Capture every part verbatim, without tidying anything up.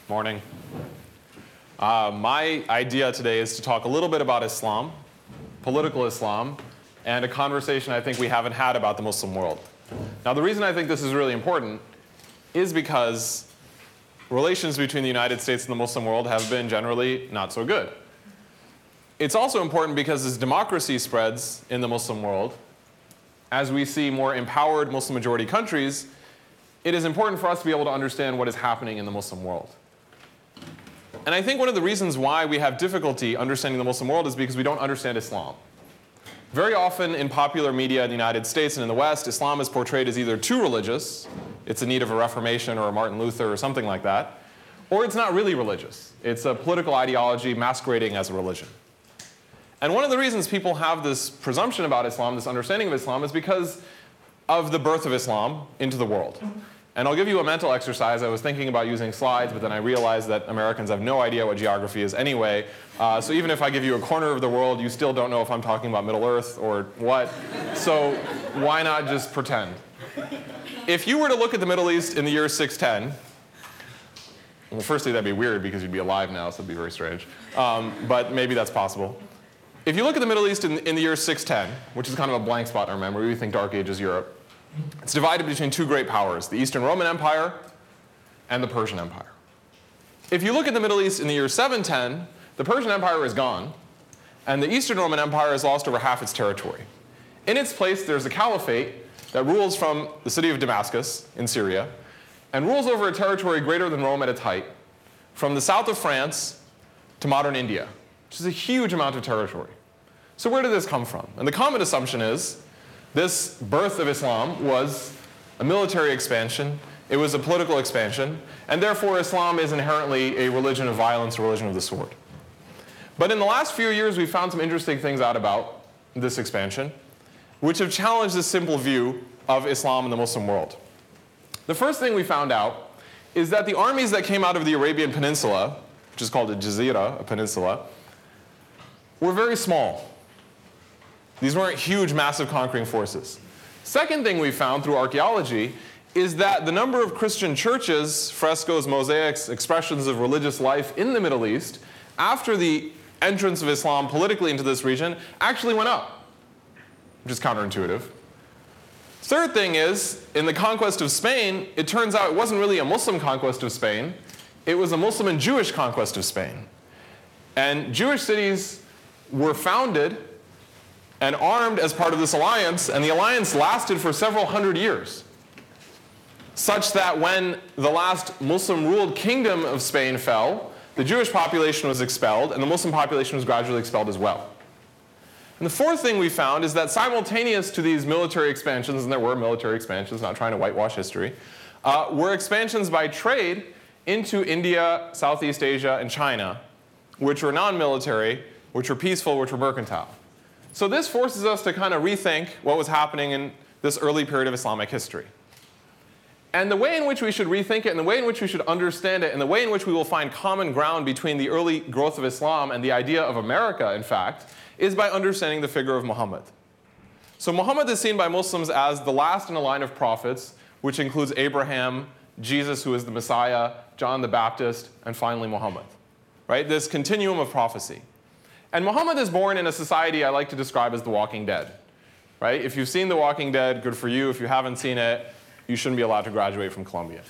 Morning. Uh, my idea today is to talk a little bit about Islam, political Islam, and a conversation I think we haven't had about the Muslim world. Now, the reason I think this is really important is because relations between the United States and the Muslim world have been generally not so good. It's also important because as democracy spreads in the Muslim world, as we see more empowered Muslim-majority countries, it is important for us to be able to understand what is happening in the Muslim world. And I think one of the reasons why we have difficulty understanding the Muslim world is because we don't understand Islam. Very often in popular media in the United States and in the West, Islam is portrayed as either too religious, it's in need of a Reformation or a Martin Luther or something like that, or it's not really religious. It's a political ideology masquerading as a religion. And one of the reasons people have this presumption about Islam, this understanding of Islam, is because of the birth of Islam into the world. And I'll give you a mental exercise. I was thinking about using slides, but then I realized that Americans have no idea what geography is anyway. Uh, so even if I give you a corner of the world, you still don't know if I'm talking about Middle Earth or what. So why not just pretend? If you were to look at the Middle East in the year six ten, well, firstly, that'd be weird because you'd be alive now, so it'd be very strange. Um, but maybe that's possible. If you look at the Middle East in, in the year six ten, which is kind of a blank spot in our memory, we think Dark Ages Europe, it's divided between two great powers, the Eastern Roman Empire and the Persian Empire. If you look at the Middle East in the year seven ten, the Persian Empire is gone, and the Eastern Roman Empire has lost over half its territory. In its place, there's a caliphate that rules from the city of Damascus in Syria, and rules over a territory greater than Rome at its height, from the south of France to modern India, which is a huge amount of territory. So where did this come from? And the common assumption is this birth of Islam was a military expansion, it was a political expansion, and therefore Islam is inherently a religion of violence, a religion of the sword. But in the last few years, we've found some interesting things out about this expansion, which have challenged this simple view of Islam in the Muslim world. The first thing we found out is that the armies that came out of the Arabian Peninsula, which is called a Jazira, a peninsula, were very small. These weren't huge, massive conquering forces. Second thing we found through archaeology is that the number of Christian churches, frescoes, mosaics, expressions of religious life in the Middle East after the entrance of Islam politically into this region actually went up, which is counterintuitive. Third thing is, in the conquest of Spain, it turns out it wasn't really a Muslim conquest of Spain, it was a Muslim and Jewish conquest of Spain. And Jewish cities were founded and armed as part of this alliance, and the alliance lasted for several hundred years, such that when the last Muslim-ruled kingdom of Spain fell, the Jewish population was expelled, and the Muslim population was gradually expelled as well. And the fourth thing we found is that simultaneous to these military expansions, and there were military expansions, not trying to whitewash history, uh, were expansions by trade into India, Southeast Asia, and China, which were non-military, which were peaceful, which were mercantile. So this forces us to kind of rethink what was happening in this early period of Islamic history. And the way in which we should rethink it, and the way in which we should understand it, and the way in which we will find common ground between the early growth of Islam and the idea of America, in fact, is by understanding the figure of Muhammad. So Muhammad is seen by Muslims as the last in a line of prophets, which includes Abraham, Jesus, who is the Messiah, John the Baptist, and finally Muhammad. Right? This continuum of prophecy. And Muhammad is born in a society I like to describe as The Walking Dead. Right? If you've seen The Walking Dead, good for you. If you haven't seen it, you shouldn't be allowed to graduate from Columbia.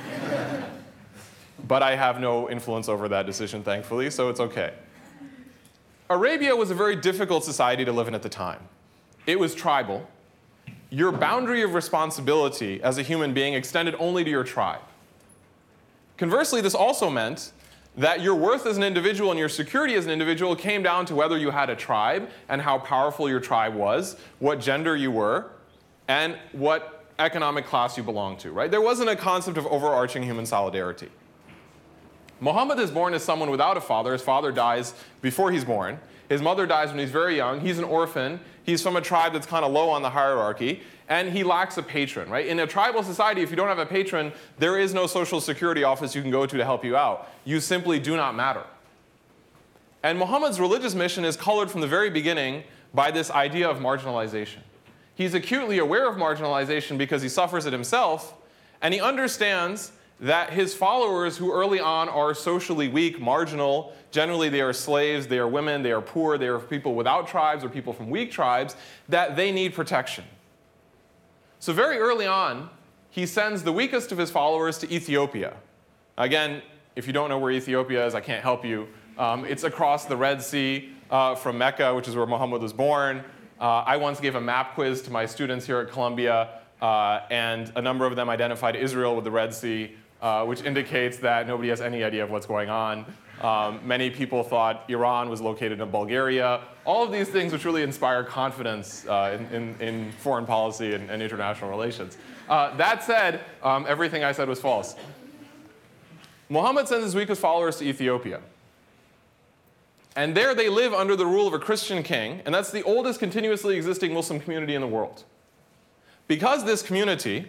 But I have no influence over that decision, thankfully, so it's okay. Arabia was a very difficult society to live in at the time. It was tribal. Your boundary of responsibility as a human being extended only to your tribe. Conversely, this also meant that your worth as an individual and your security as an individual came down to whether you had a tribe and how powerful your tribe was, what gender you were, and what economic class you belonged to, right? There wasn't a concept of overarching human solidarity. Muhammad is born as someone without a father. His father dies before he's born. His mother dies when he's very young. He's an orphan. He's from a tribe that's kind of low on the hierarchy. And he lacks a patron, right? In a tribal society, if you don't have a patron, there is no social security office you can go to to help you out. You simply do not matter. And Muhammad's religious mission is colored from the very beginning by this idea of marginalization. He's acutely aware of marginalization because he suffers it himself, and he understands that his followers, who early on are socially weak, marginal, generally they are slaves, they are women, they are poor, they are people without tribes or people from weak tribes, that they need protection. So very early on, he sends the weakest of his followers to Ethiopia. Again, if you don't know where Ethiopia is, I can't help you. Um, it's across the Red Sea uh, from Mecca, which is where Muhammad was born. Uh, I once gave a map quiz to my students here at Columbia, uh, and a number of them identified Israel with the Red Sea, uh, which indicates that nobody has any idea of what's going on. Um, many people thought Iran was located in Bulgaria. All of these things which really inspire confidence uh, in, in, in foreign policy and, and international relations. Uh, that said, um, everything I said was false. Muhammad sends his weakest followers to Ethiopia. And there they live under the rule of a Christian king, and that's the oldest continuously existing Muslim community in the world. Because this community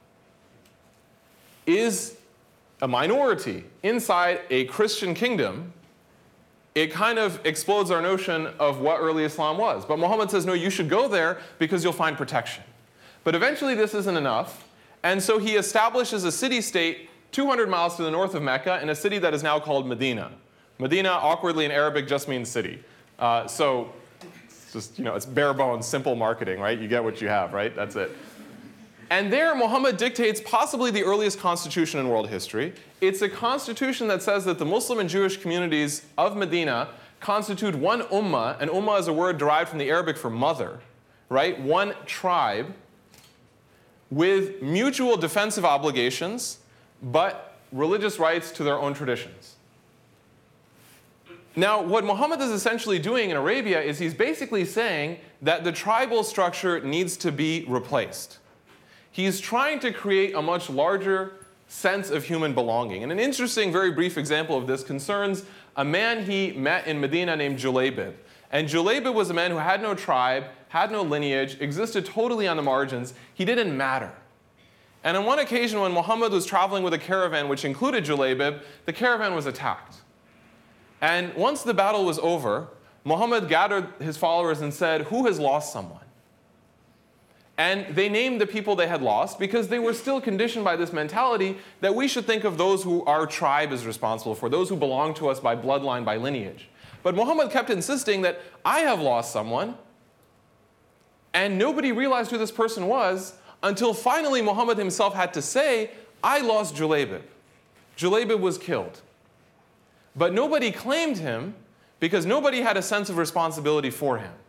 is a minority inside a Christian kingdom, it kind of explodes our notion of what early Islam was. But Muhammad says, no, you should go there because you'll find protection. But eventually this isn't enough, and so he establishes a city-state two hundred miles to the north of Mecca in a city that is now called Medina. Medina, awkwardly in Arabic, just means city. Uh, so it's just, you know, it's bare bones, simple marketing, right? You get what you have, right? That's it. And there, Muhammad dictates possibly the earliest constitution in world history. It's a constitution that says that the Muslim and Jewish communities of Medina constitute one ummah, and ummah is a word derived from the Arabic for mother, right? One tribe with mutual defensive obligations, but religious rights to their own traditions. Now, what Muhammad is essentially doing in Arabia is he's basically saying that the tribal structure needs to be replaced. He's trying to create a much larger sense of human belonging. And an interesting, very brief example of this concerns a man he met in Medina named Julaybib. And Julaybib was a man who had no tribe, had no lineage, existed totally on the margins. He didn't matter. And on one occasion when Muhammad was traveling with a caravan which included Julaybib, the caravan was attacked. And once the battle was over, Muhammad gathered his followers and said, who has lost someone? And they named the people they had lost because they were still conditioned by this mentality that we should think of those who our tribe is responsible for, those who belong to us by bloodline, by lineage. But Muhammad kept insisting that I have lost someone, and nobody realized who this person was until finally Muhammad himself had to say, I lost Julaybib. Julaybib was killed. But nobody claimed him because nobody had a sense of responsibility for him.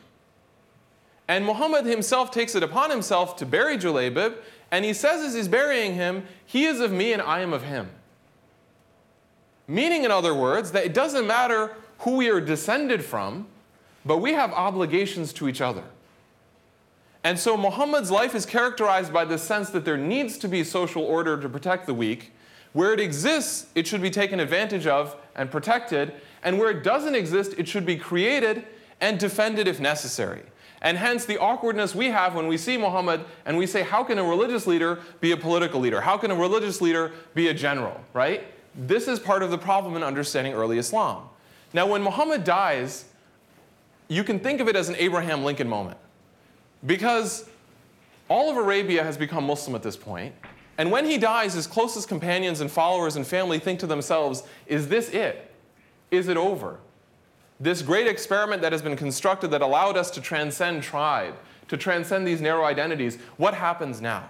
And Muhammad himself takes it upon himself to bury Julaybib, and he says as he's burying him, he is of me and I am of him. Meaning, in other words, that it doesn't matter who we are descended from, but we have obligations to each other. And so Muhammad's life is characterized by the sense that there needs to be social order to protect the weak. Where it exists, it should be taken advantage of and protected, and where it doesn't exist, it should be created and defended if necessary. And hence the awkwardness we have when we see Muhammad and we say, how can a religious leader be a political leader? How can a religious leader be a general, right? This is part of the problem in understanding early Islam. Now, when Muhammad dies, you can think of it as an Abraham Lincoln moment. Because all of Arabia has become Muslim at this point. And when he dies, his closest companions and followers and family think to themselves, is this it? Is it over? This great experiment that has been constructed that allowed us to transcend tribe, to transcend these narrow identities, what happens now?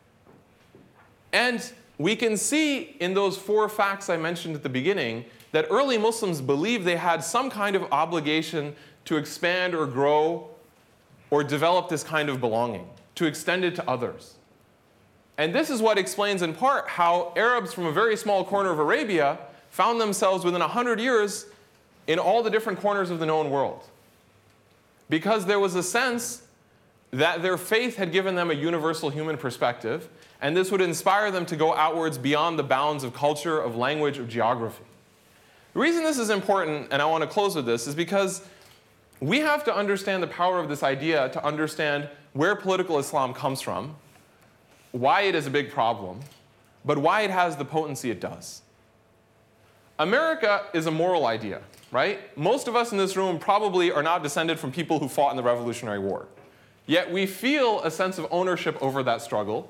And we can see in those four facts I mentioned at the beginning that early Muslims believed they had some kind of obligation to expand or grow or develop this kind of belonging, to extend it to others. And this is what explains in part how Arabs from a very small corner of Arabia found themselves within one hundred years in all the different corners of the known world. Because there was a sense that their faith had given them a universal human perspective, and this would inspire them to go outwards beyond the bounds of culture, of language, of geography. The reason this is important, and I want to close with this, is because we have to understand the power of this idea to understand where political Islam comes from, why it is a big problem, but why it has the potency it does. America is a moral idea, right? Most of us in this room probably are not descended from people who fought in the Revolutionary War. Yet we feel a sense of ownership over that struggle,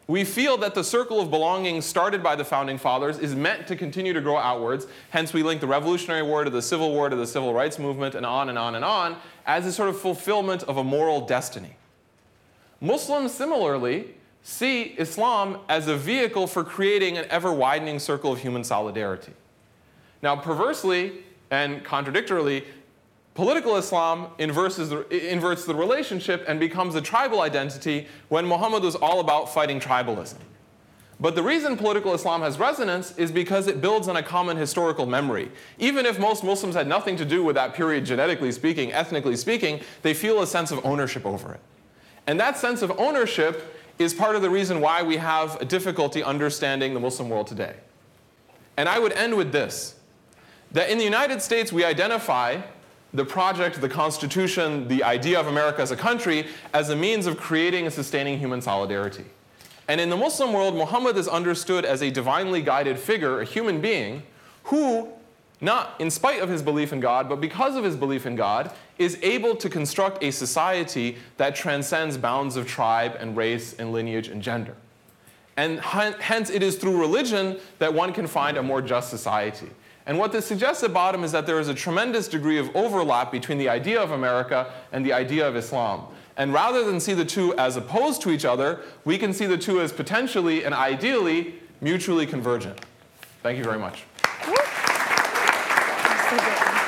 We feel that the circle of belonging started by the Founding Fathers is meant to continue to grow outwards. Hence, we link the Revolutionary War to the Civil War to the Civil Rights Movement and on and on and on as a sort of fulfillment of a moral destiny. Muslims, similarly, see Islam as a vehicle for creating an ever-widening circle of human solidarity. Now, perversely and contradictorily, political Islam inverts the, inverts the relationship and becomes a tribal identity when Muhammad was all about fighting tribalism. But the reason political Islam has resonance is because it builds on a common historical memory. Even if most Muslims had nothing to do with that period genetically speaking, ethnically speaking, they feel a sense of ownership over it. And that sense of ownership is part of the reason why we have a difficulty understanding the Muslim world today. And I would end with this, that in the United States we identify the project, the Constitution, the idea of America as a country as a means of creating and sustaining human solidarity. And in the Muslim world, Muhammad is understood as a divinely guided figure, a human being, who, not in spite of his belief in God, but because of his belief in God, is able to construct a society that transcends bounds of tribe and race and lineage and gender. And hence it is through religion that one can find a more just society. And what this suggests at bottom is that there is a tremendous degree of overlap between the idea of America and the idea of Islam. And rather than see the two as opposed to each other, we can see the two as potentially and ideally mutually convergent. Thank you very much. So good.